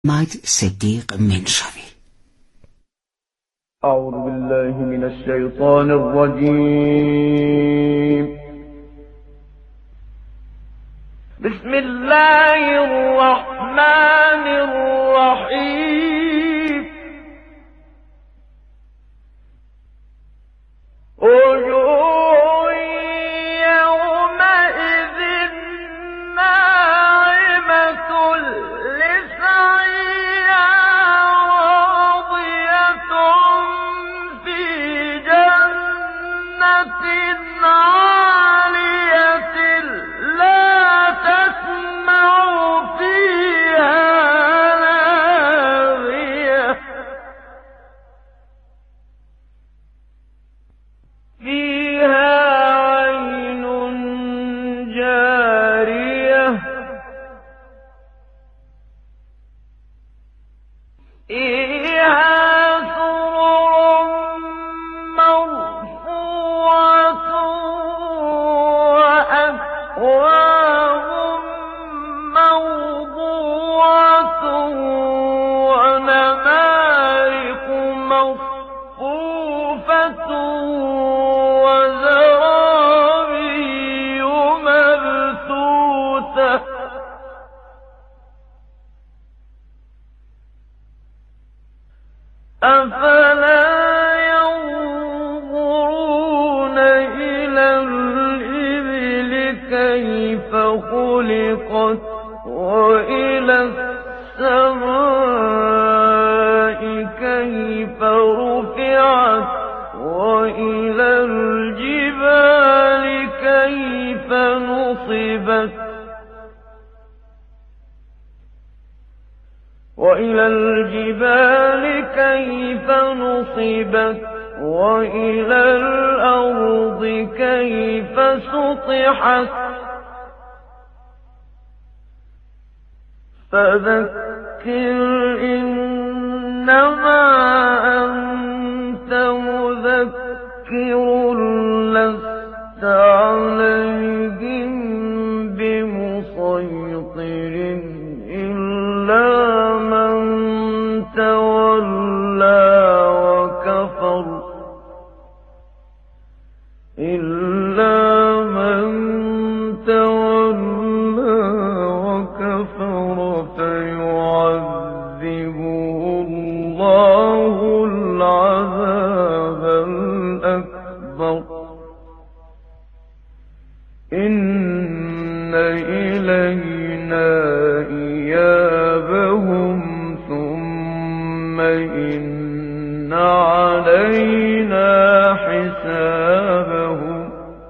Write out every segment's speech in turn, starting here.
محمد صدیق منشوی. أعوذ بالله من الشيطان الرجيم. بسم الله الرحمن الرحيم. وجوه يومئذ ناعمة لسعيها راضية في جنة عالية لا تسمع فيها لاغية فيها عين جارية فيها سرر مرفوعة وأكواب موضوعة ونمارق مصفوفة وزرابي مبثوثة أفلا ينظرون إلى الإبل كيف خلقت وإلى السماء كيف رفعت وإلى الجبال كيف نصبت وإلى الجبال كيف نصبت وإلى الأرض كيف سطحت فذكر إنما أنت مذكر لست عليهم بمسيطر إلا من تولى وكفر إلا من تولى وكفر فيعذبه الله العذاب الأكبر إن إلينا إيابهم ثم إن علينا حسابهم.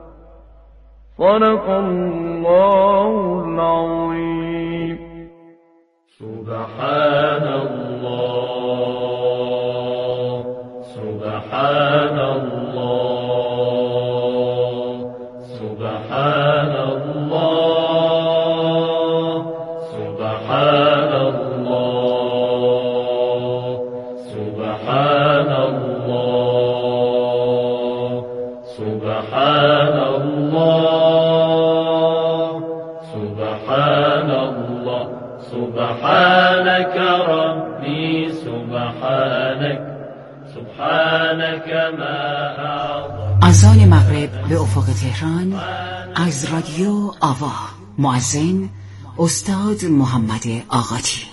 صدق الله العظيم. سبحان الله سبحان الله سبحان الله سبحان الله سبحان الله سبحان الله سبحان الله سبحانك ربي سبحانك ما أعظم. اذان مغرب به افق تهران از رادیو آوا. مؤذن استاد محمد آغاتی.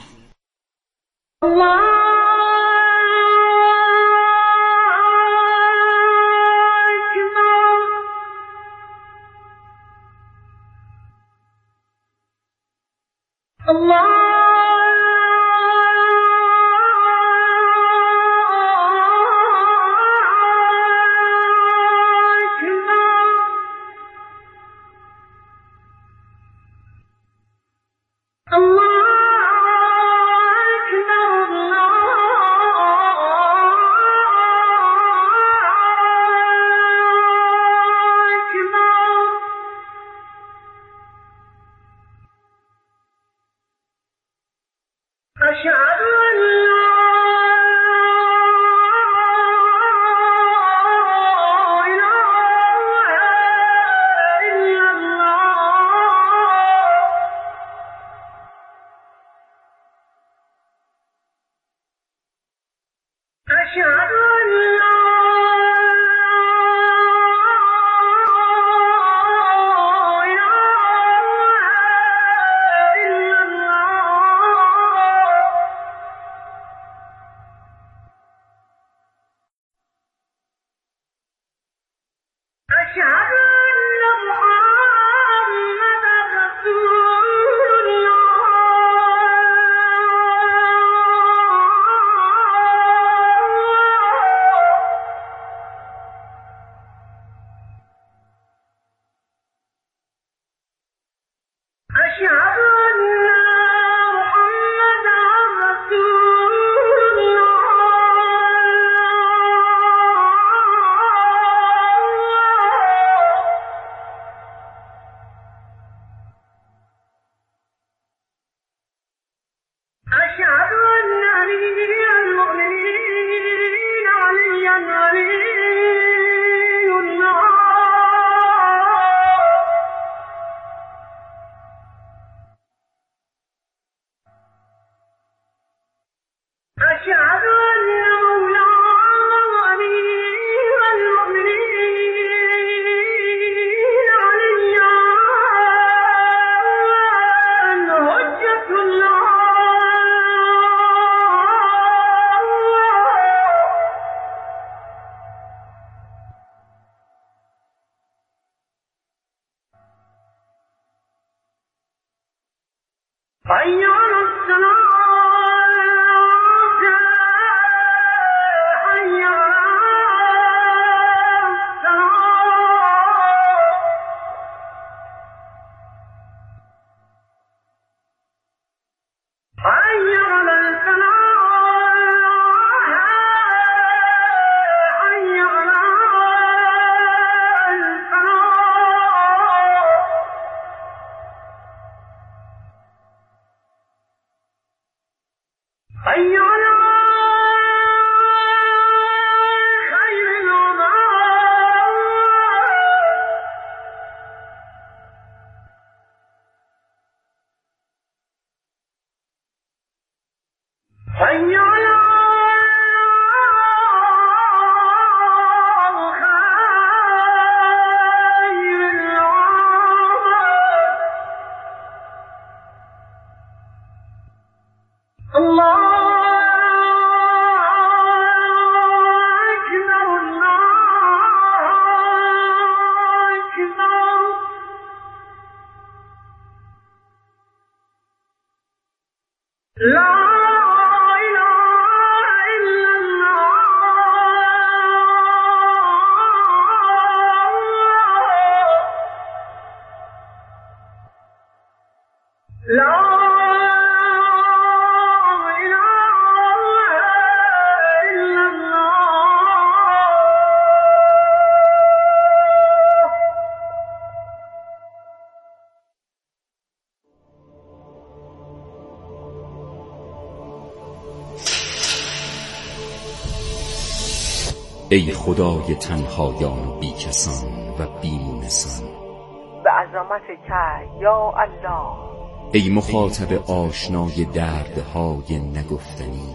ای خدای تنهایان و بیکسان و بیمونسان، به عظمتک یا الله. ای مخاطب آشنای دردهای نگفتنی،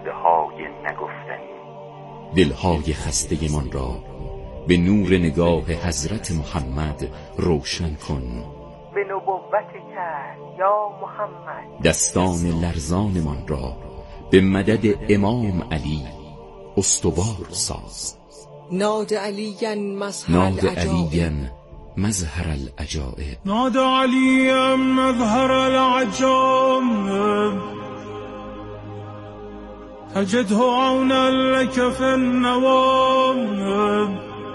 دلهای خسته من را به نور نگاه حضرت محمد روشن کن. به نبوتک یا محمد، دستان لرزان من را به مدد امام علی استوار ساز. ناد علیاً مظهر العجائب، ناد علیاً مظهر العجائب، تجده عونا لك في النوائب،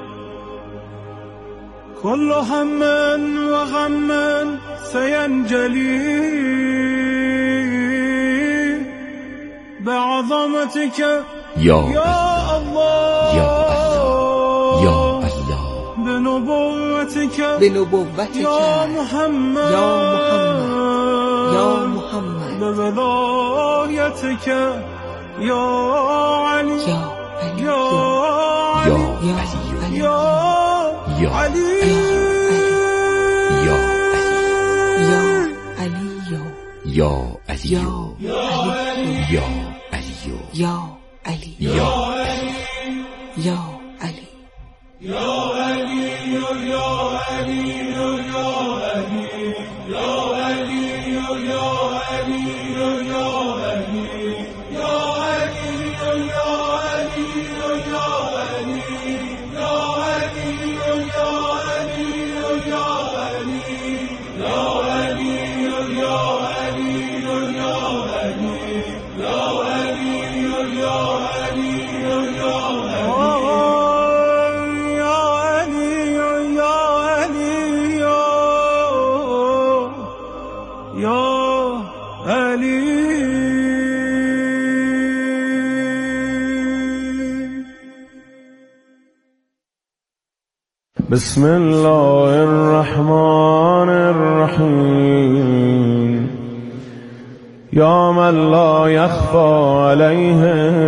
كل هم وغم سينجلي بعظمتك یا الله، یا الله، یا الله، بنبوتك یا محمد، یا محمد، بولایتك یا علی، یا یا علی، یا علی، یا علی، یا علی، یا علی، یا علی، یا علی، یا علی. یا علی یا علی یا علی یا علی یا علی یا علی یا علی یا علی یا علی یا علی یا علی یا علی یا علی یا علی یا علی یا علی یا علی یا علی یا بسم الله الرحمن الرحيم يا من لا يخفى عليه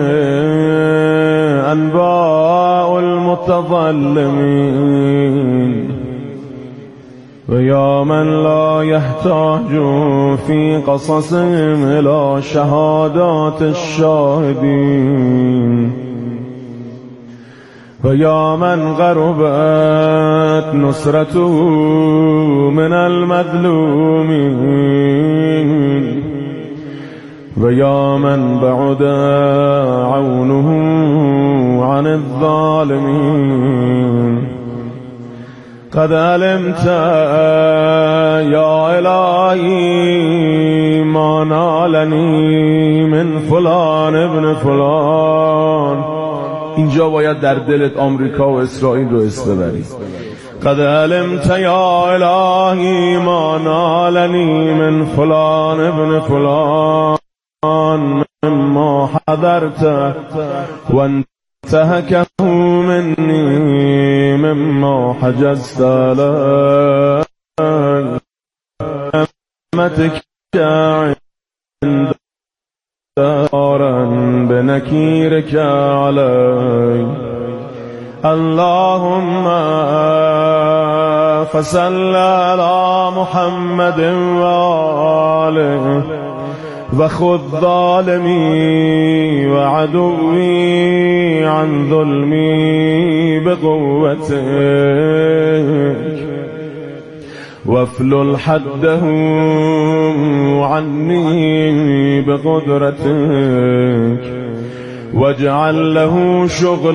أنباء المتظلمين ويا من لا يحتاج في قصصهم إلى شهادات الشاهدين ويا من غربت نصرته من المظلومين ويا من بعد عونه عن الظالمين قد علمت يا إلهي ما نالني من فلان ابن فلان. اینجا باید در دلت آمریکا و اسرائیل رو حس ببری. قد علمت یا الهی ما نالنی من فلان ابن فلان مما حضرت و انتهكه مني مما حجزت لك رحمتك عند دارا بنكيرك علي. اللهم فصل على محمد وآله وخذ ظالمي وعدوي عن ظلمي بقوتك وافلل حده عني بقدرتك واجعل له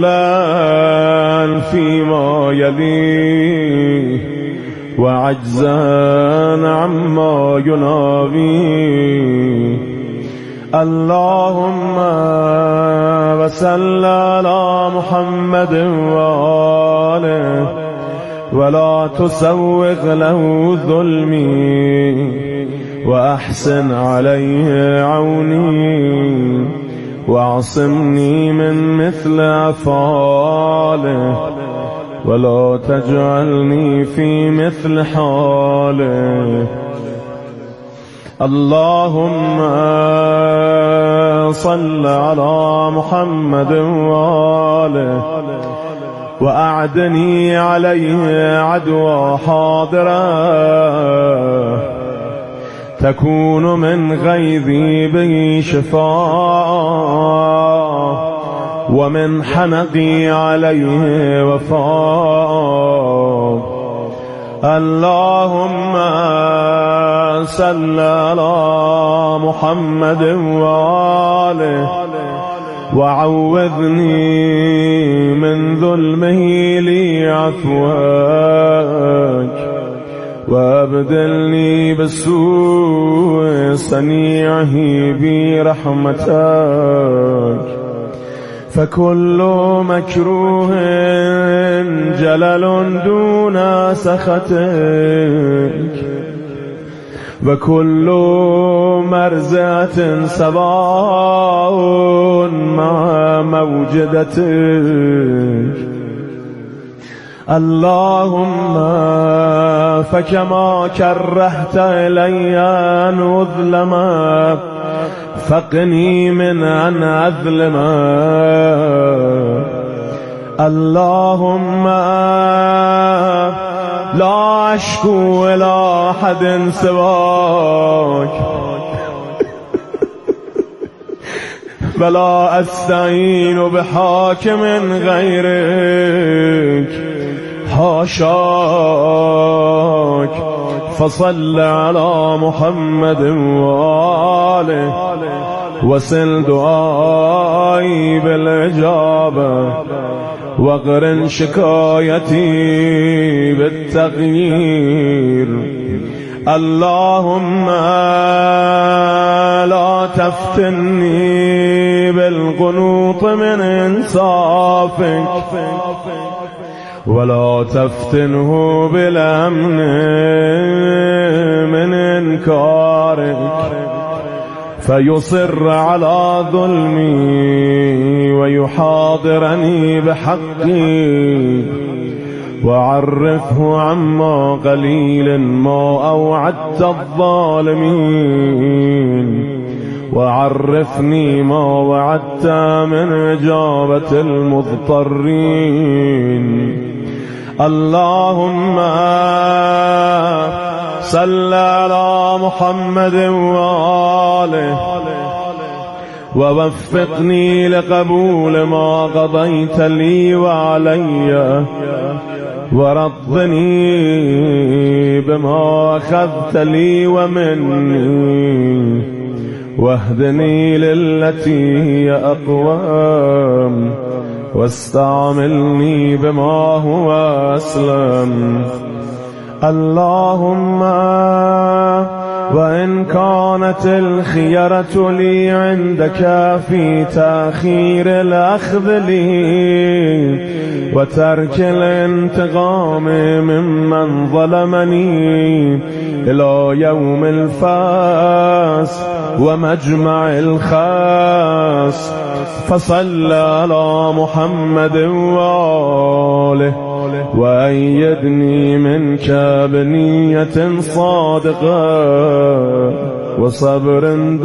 شغلا فيما يليه وعجزا عما يناويه. اللهم وصل على محمد وآله ولا تسوغ له ظلمي وأحسن عليه عوني واعصمني من مثل أفعاله ولا تجعلني في مثل حاله. اللهم صل على محمد وآله وأعدني عليه عدوى حاضرة تكون من غيظي به شفاء ومن حنقي عليه وفاء. اللهم صل على محمد وآله وعوذني من ظلمه لي عفوك وابدلني بالسوء صنيعه برحمتك. فكل مكروه جلل دون سخطك وكل مرزة سواء مع موجدتك. اللهم فكما كرهت إلي أن أظلم فقني من أن أظلم. اللهم لا أشكو إلى أحد سواك ولا أستعين بحاكم غيرك حاشاك فصل على محمد وآله وسل دعائي بالإجابة واقرن شكايتي بالتغيير. اللهم لا تفتني بالقنوط من إنصافك ولا تفتنه بالأمن من إنكارك فيصر على ظلمي ويحاضرني بحقي وعرفه عما قليل ما أوعدت الظالمين وعرفني ما وعدت من إجابة المضطرين. اللهم صل على محمد وآله ووفقني لقبول ما قضيت لي وعلي ورضني بما أخذت لي ومني واهدني للتي هي أقوم واستعملني بما هو أسلم. اللهم وإن كانت الخيرة لي عندك في تأخير الأخذ لي وترك الانتقام ممن ظلمني إلى يوم الفاس ومجمع الخاس فصل على محمد وآله وأيدني منك بنية صادقة وصبر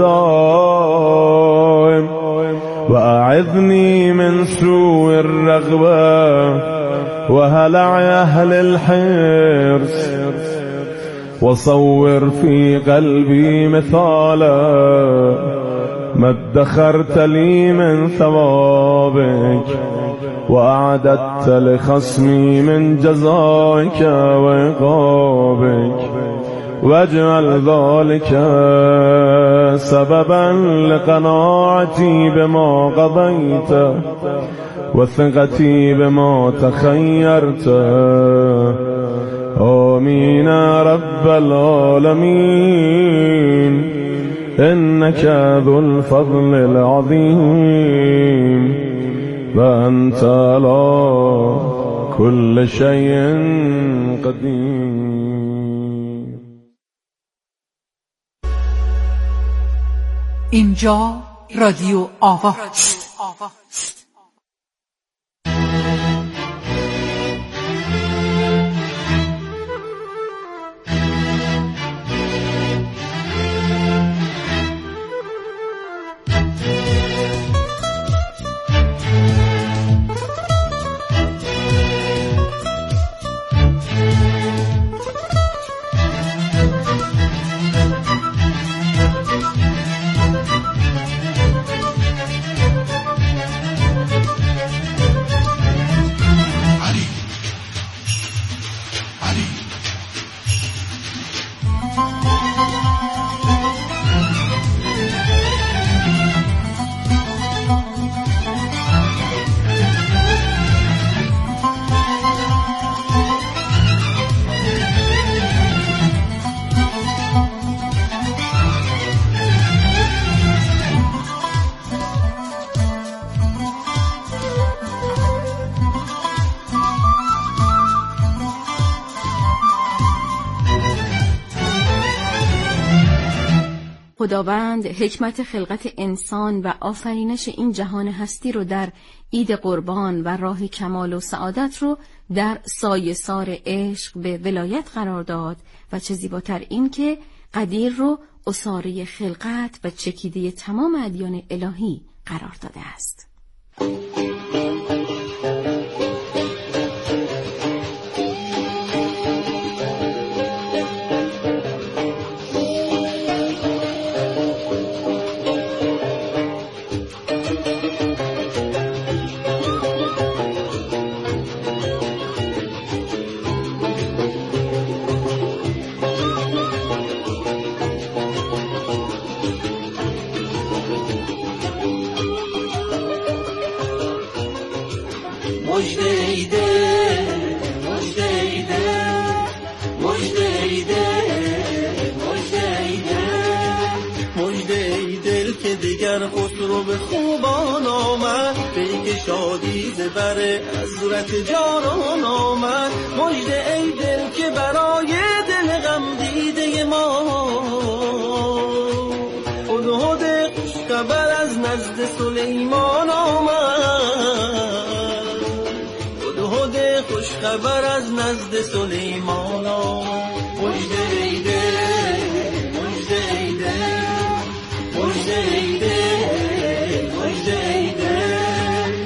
دائم وأعذني من سوء الرغبة وهلع أهل الحرص وصور في قلبي مثالا ما ادخرت لي من ثوابك وأعددت لخصمي من جزائك وعقابك واجعل ذلك سببا لقناعتي بما قضيت وثقتي بما تخيرت. آمين رب العالمين إنك ذو الفضل العظيم وأنت على كل شيء قدير. اینجا رادیو آوا. خداوند حکمت خلقت انسان و آفرینش این جهان هستی رو در عید قربان و راه کمال و سعادت رو در سایه‌سار عشق به ولایت قرار داد و چه زیباتر این که قدیر رو اساره خلقت و چکیده تمام ادیان الهی قرار داده است. مژده ای دل، مژده ای دل، مژده ای دل، مژده ای دل، مژده ای دل که دیگر خسرو به خوبان آمد، پیک شادی ز بر حضرت جانان آمد. مژده ای دل که برای دل غم دیده ما هدهد خوشخبر از نزد سلیمان آمد، هدهد خوشخبر از نزد سلیمان آمد. مژده ای دل، مژده ای دل، مژده ای دل، مژده ای دل.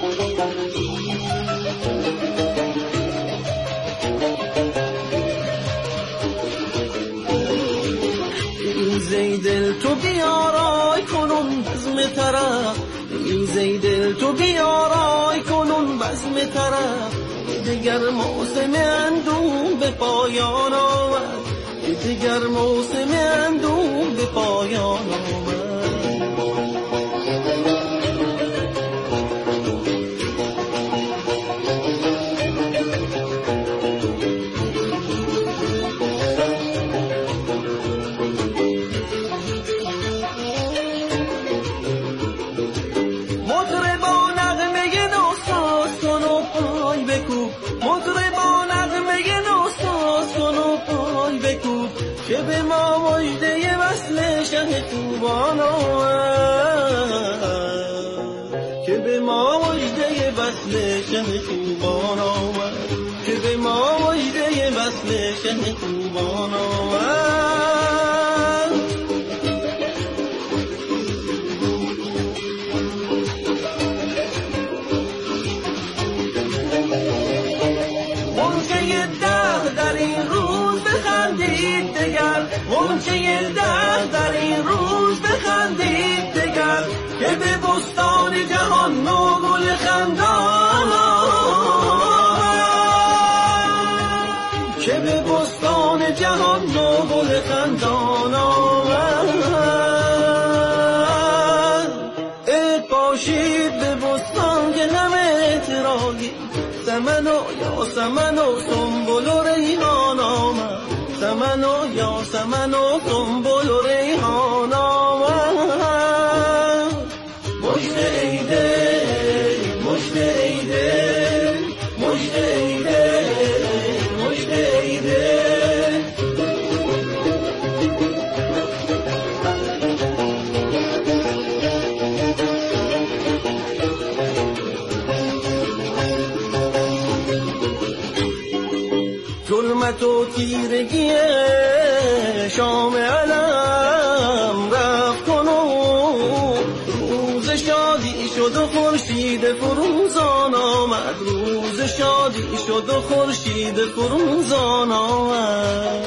ایزه دل تو بیارای کنون بزم طرف، ایزه دل تو بیارای کنون بزم طرف. دیگر موسم اندوه به پایان آمد، دیگر موسم اندوه به پایان آمد. که به ما مژده وصل شه خوبان آمد، که به ما مژده وصل شه خوبان آمد، که به ما مژده وصل شه خوبان آمد. غنچه ده در این روز بخندید دگر، غنچه ده در این روز بخندید دگر، که به بستان جهان نوگل خندان آمد، که به بستان جهان نوگل خندان آمد. ای پاشید به بستان که همه اعتراضی، سمن و یاسمن و سنبل و ریحان آمد، سمن و یاسمن و سنبل و ریحان آمد. مژده ای دل، مژده ای دل، مژده ای دل، مژده ای دل. ظلمت و تیرگی شام علم رفت کنون، روز شادی شد و خورشید فروزان آمد، روز شادی شد و خورشید فروزان آمد.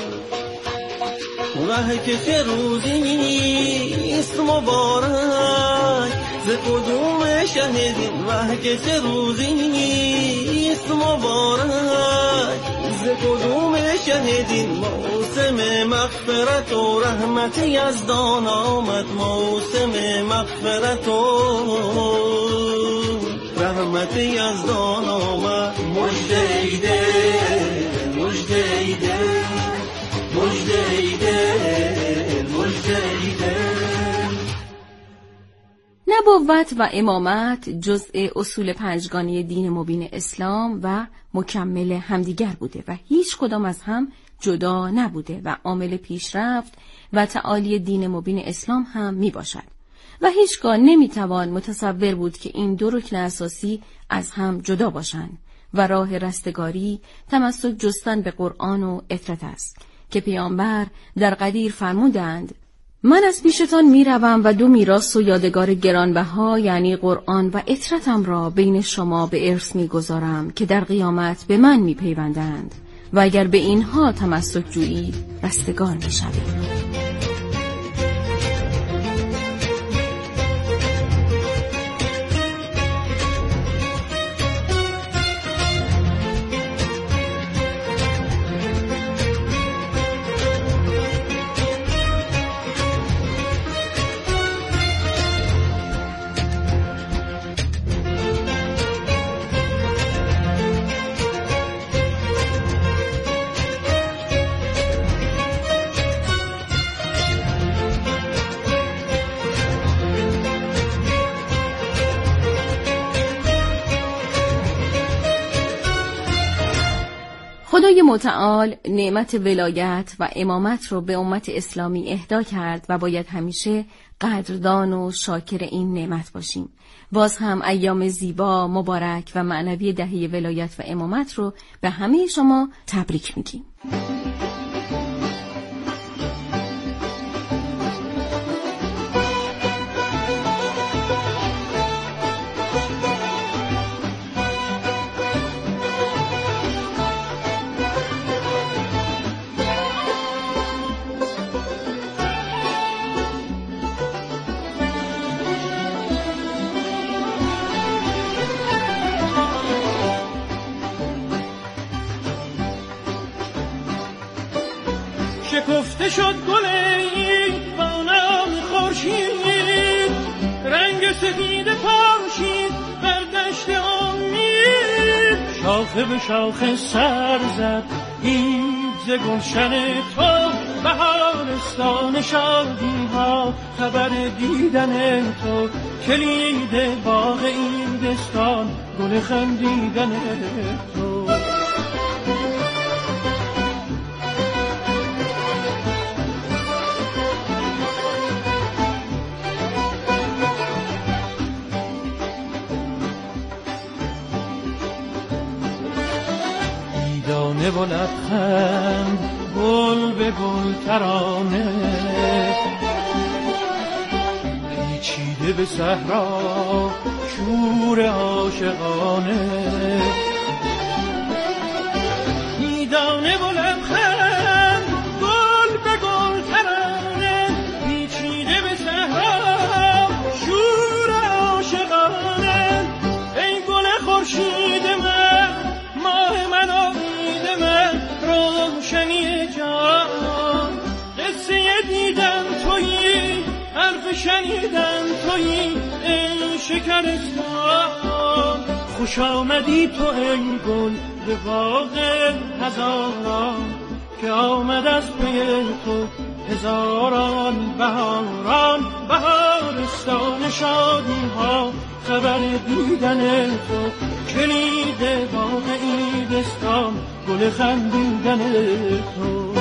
وه که چه روزیست مبارک ز قدوم شهیدین، وه که چه روزیست مبارک ز قدوم شهیدین. موسم مغفرت و رحمت یزدان آمد، موسم مغفرت و رحمت یزدان آمد. مژده ای دل، مژده ای دل، مژده ای دل، مژده ای دل. نبوت و امامت جزء اصول پنجگانه دین مبین اسلام و مکمل همدیگر بوده و هیچ کدام از هم جدا نبوده و عامل پیشرفت و تعالی دین مبین اسلام هم می باشد و هیچگاه نمی توان متصور بود که این دو رکن اساسی از هم جدا باشند و راه رستگاری تمسک جستن به قرآن و اطرت است که پیامبر در قدیر فرمودند: من از پیشتان می روم و دو میراث و یادگار گرانبها یعنی قرآن و اطرتم را بین شما به ارث می گذارم که در قیامت به من می پیوندند و اگر به اینها تمسک جویید رستگار می شوید. خدای متعال نعمت ولایت و امامت رو به امت اسلامی اهدا کرد و باید همیشه قدردان و شاکر این نعمت باشیم. باز هم ایام زیبا، مبارک و معنوی دهه ولایت و امامت رو به همه شما تبریک میگیم. شکفته شد گل این با نام خورشید، رنگ سفید پاشید بر دشت امید. شاخه به شاخه سر زد عید ز گلشن تو، بهارستان شادی ها خبر دیدن تو. کلید باغ این دستان گل خندیدن تو. دانه و لبخند گل به گل ترانه، پیچیده به صحرا شور عاشقانه. دانه و لبخند گل به گل ترانه، پیچیده به صحرا شور عاشقانه. ای گل خورشید من، ماه من، امید من، روشنی جان. قصه دیدن تویی، حرف شنیدن تویی، ای شکرستان. خوش آمدی تو ای گل به باغ هزاران، که آمد از پی تو هزاران بهاران. بهارستان شادی ها خبر دیدن تو، کلید باغ عیدستان گل خندیدن تو.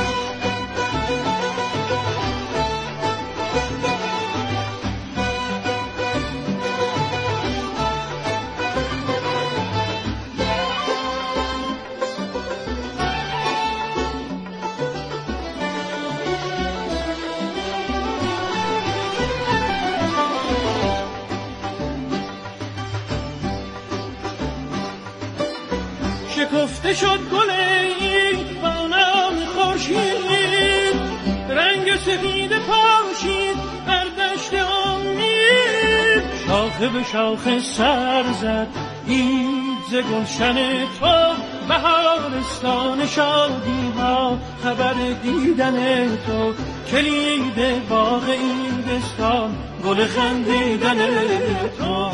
شکفته شد گل این با نام خورشید، رنگ سفید پاشید بر دشت امید. شاخه به شاخه سر زد عید ز گلشن تو، بهارستان شادی ها خبر دیدن تو. کلید باغ عیدستان گل خندیدن تو.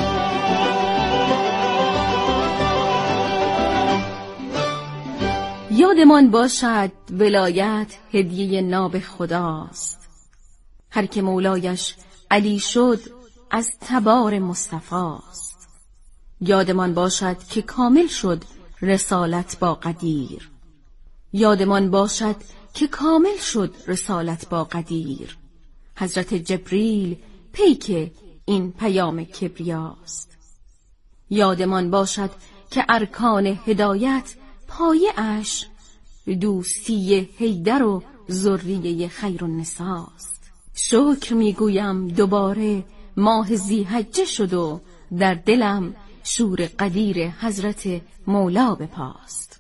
یادمان باشد ولایت هدیه ناب خداست، هر که مولایش علی شد از تبار مصطفاست. یادمان باشد که کامل شد رسالت با قدیر، یادمان باشد که کامل شد رسالت با قدیر. حضرت جبریل پیک این پیام کبریاست. یادمان باشد که ارکان هدایت پایه اش دوستی حیدر و ذریه خیرالنساست. شکر میگویم دوباره ماه ذی‌حجه شد و در دلم شور قدیر حضرت مولا بپاست.